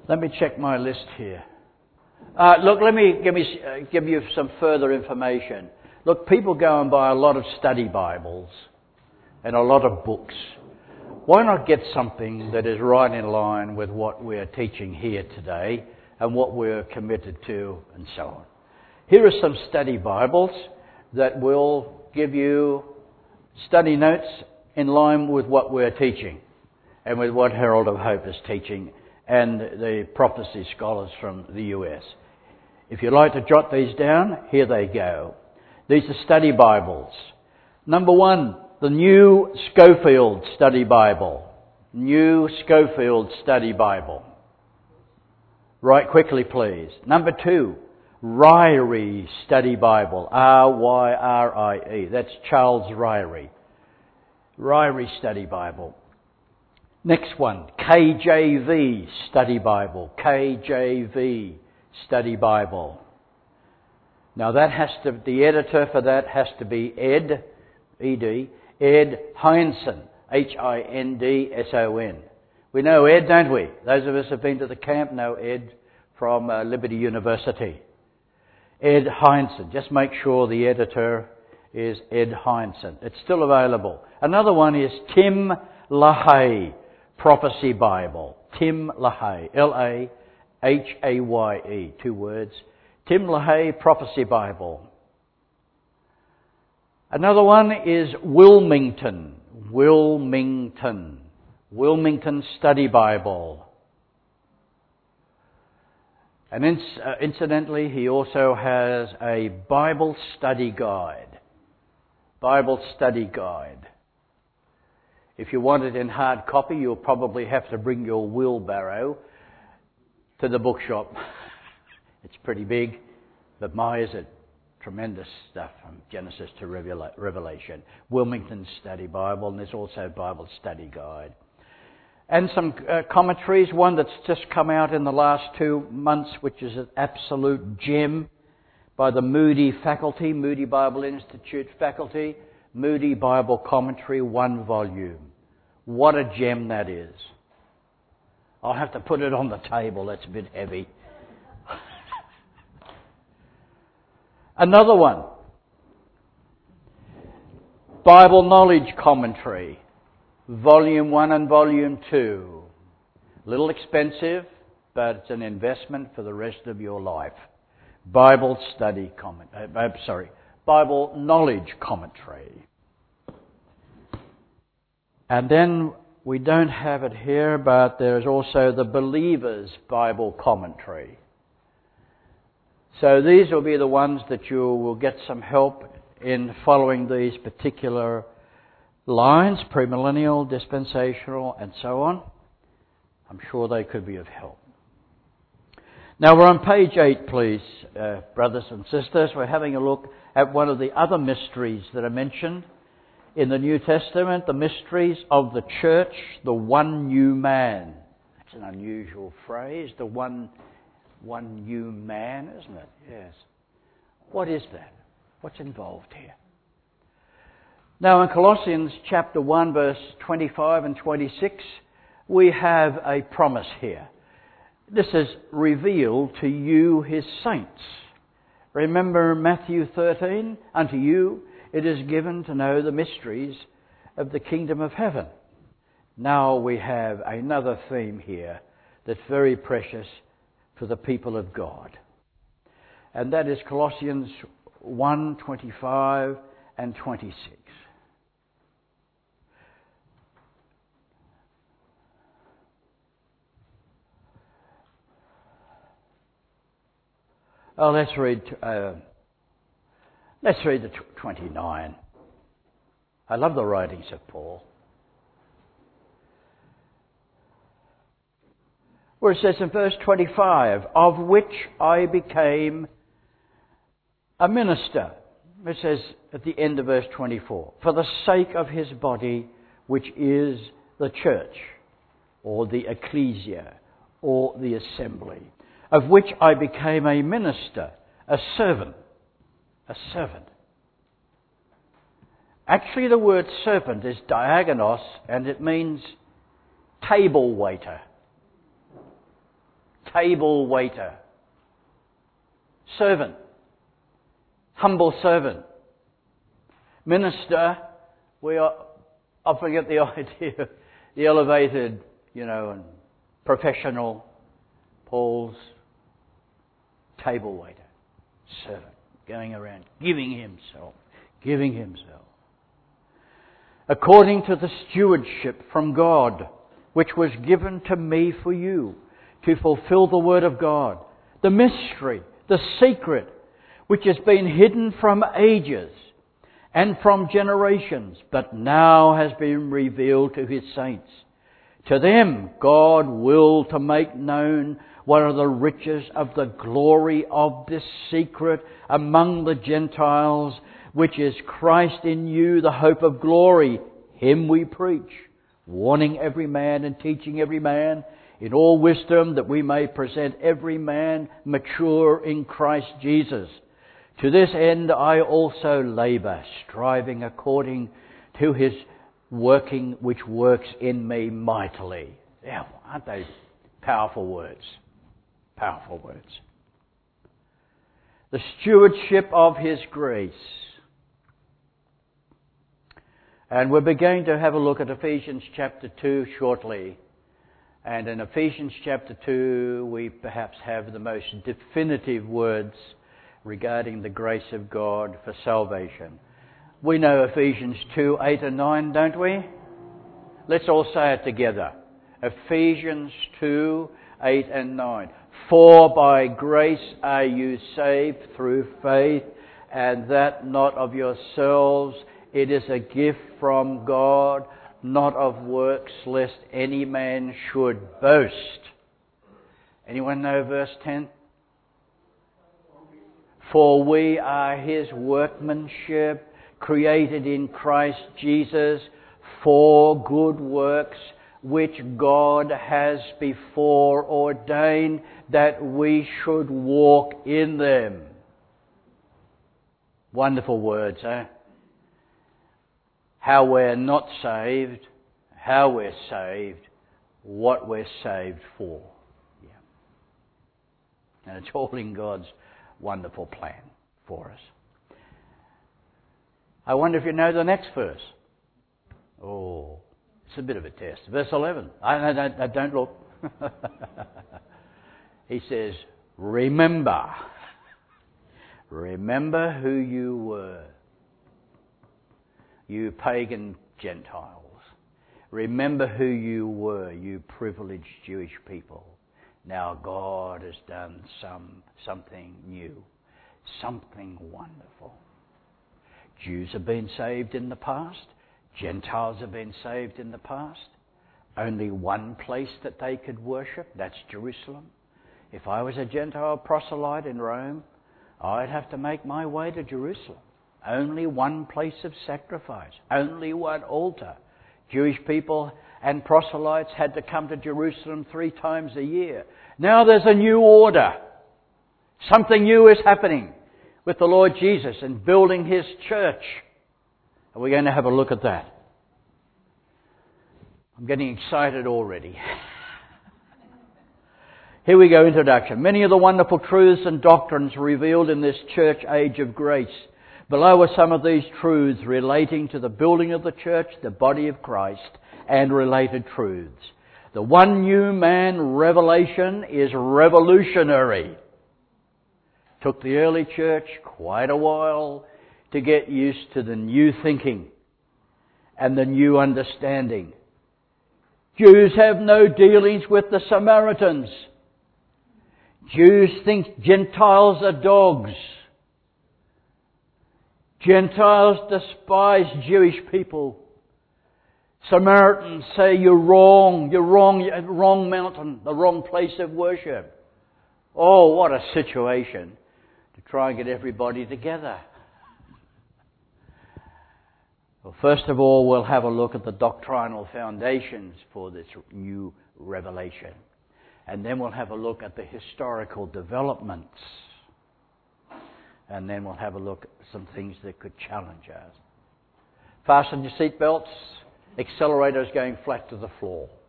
Let me check my list here. Look, let me give you some further information. Look, people go and buy a lot of study Bibles and a lot of books. Why not get something that is right in line with what we're teaching here today and what we're committed to and so on? Here are some study Bibles that will give you study notes in line with what we're teaching and with what Herald of Hope is teaching and the prophecy scholars from the US. If you'd like to jot these down, here they go. These are study Bibles. Number 1, the New Scofield Study Bible. New Scofield Study Bible. Write quickly, please. Number 2, Ryrie Study Bible. R-Y-R-I-E. That's Charles Ryrie. Ryrie Study Bible. Next one, KJV Study Bible. KJV Study Bible. Now the editor for that has to be Ed, E-D, Ed Hindson, H-I-N-D-S-O-N. We know Ed, don't we? Those of us who have been to the camp know Ed from Liberty University. Ed Hindson. Just make sure the editor is Ed Hindson. It's still available. Another one is Tim LaHaye Prophecy Bible. Tim LaHaye. L-A-H-A-Y-E. 2 words. Tim LaHaye Prophecy Bible. Another one is Wilmington. Wilmington Study Bible. And incidentally, he also has a Bible study guide. Bible study guide. If you want it in hard copy, you'll probably have to bring your wheelbarrow to the bookshop. It's pretty big, but my, is it tremendous stuff from Genesis to Revelation. Wilmington Study Bible, and there's also a Bible study guide. And some commentaries, one that's just come out in the last 2 months, which is an absolute gem by the Moody faculty, Moody Bible Institute faculty, Moody Bible Commentary, 1 volume. What a gem that is. I'll have to put it on the table, that's a bit heavy. Another one, Bible Knowledge Commentary, Volume 1 and Volume 2. A little expensive, but it's an investment for the rest of your life. Bible Knowledge Commentary. And then we don't have it here, but there's also the Believer's Bible Commentary. So these will be the ones that you will get some help in following these particular lines, premillennial, dispensational, and so on. I'm sure they could be of help. Now we're on page 8, please, brothers and sisters. We're having a look at one of the other mysteries that are mentioned in the New Testament, the mysteries of the church, the one new man. That's an unusual phrase, the one new man, isn't it? Yes. What is that? What's involved here? Now in Colossians chapter 1, verse 25 and 26, we have a promise here. This is revealed to you, his saints. Remember Matthew 13? Unto you it is given to know the mysteries of the kingdom of heaven. Now we have another theme here that's very precious for the people of God. And that is Colossians 1, 25 and 26. Let's read the 29. I love the writings of Paul. Where it says in verse 25, of which I became a minister. It says at the end of verse 24, for the sake of his body, which is the church, or the ecclesia, or the assembly, of which I became a minister, a servant. A servant. Actually, the word servant is diagonos, and it means table waiter. table waiter, servant, humble servant. Minister, we often get the idea of the elevated, and professional. Paul's table waiter, servant, going around giving himself. According to the stewardship from God, which was given to me for you, to fulfill the word of God, the mystery, the secret, which has been hidden from ages and from generations, but now has been revealed to His saints. To them God willed to make known what are the riches of the glory of this secret among the Gentiles, which is Christ in you, the hope of glory. Him we preach, warning every man and teaching every man in all wisdom, that we may present every man mature in Christ Jesus. To this end I also labour, striving according to His working which works in me mightily. Yeah, aren't they powerful words? Powerful words. The stewardship of His grace. And we're going to have a look at Ephesians chapter 2 shortly. And in Ephesians chapter 2 we perhaps have the most definitive words regarding the grace of God for salvation. We know Ephesians 2, 8 and 9, don't we? Let's all say it together. Ephesians 2, 8 and 9. For by grace are you saved through faith, and that not of yourselves. It is a gift from God, not of works, lest any man should boast. Anyone know verse 10? For we are His workmanship, created in Christ Jesus for good works, which God has before ordained that we should walk in them. Wonderful words, eh? How we're not saved, how we're saved, what we're saved for. Yeah. And it's all in God's wonderful plan for us. I wonder if you know the next verse. Oh, it's a bit of a test. Verse 11. Don't look. He says, remember. Remember who you were. You pagan Gentiles. Remember who you were, you privileged Jewish people. Now God has done something new. Something wonderful. Jews have been saved in the past. Gentiles have been saved in the past. Only one place that they could worship, that's Jerusalem. If I was a Gentile proselyte in Rome, I'd have to make my way to Jerusalem. Only one place of sacrifice. Only one altar. Jewish people and proselytes had to come to Jerusalem 3 times a year. Now there's a new order. Something new is happening with the Lord Jesus and building His church. And we're going to have a look at that. I'm getting excited already. Here we go, introduction. Many of the wonderful truths and doctrines revealed in this church age of grace. Below are some of these truths relating to the building of the church, the body of Christ, and related truths. The one new man revelation is revolutionary. Took the early church quite a while to get used to the new thinking and the new understanding. Jews have no dealings with the Samaritans. Jews think Gentiles are dogs. Gentiles despise Jewish people. Samaritans say you're wrong, wrong mountain, the wrong place of worship. Oh, what a situation to try and get everybody together. Well, first of all, we'll have a look at the doctrinal foundations for this new revelation. And then we'll have a look at the historical developments. And then we'll have a look at some things that could challenge us. Fasten your seatbelts. Accelerator is going flat to the floor.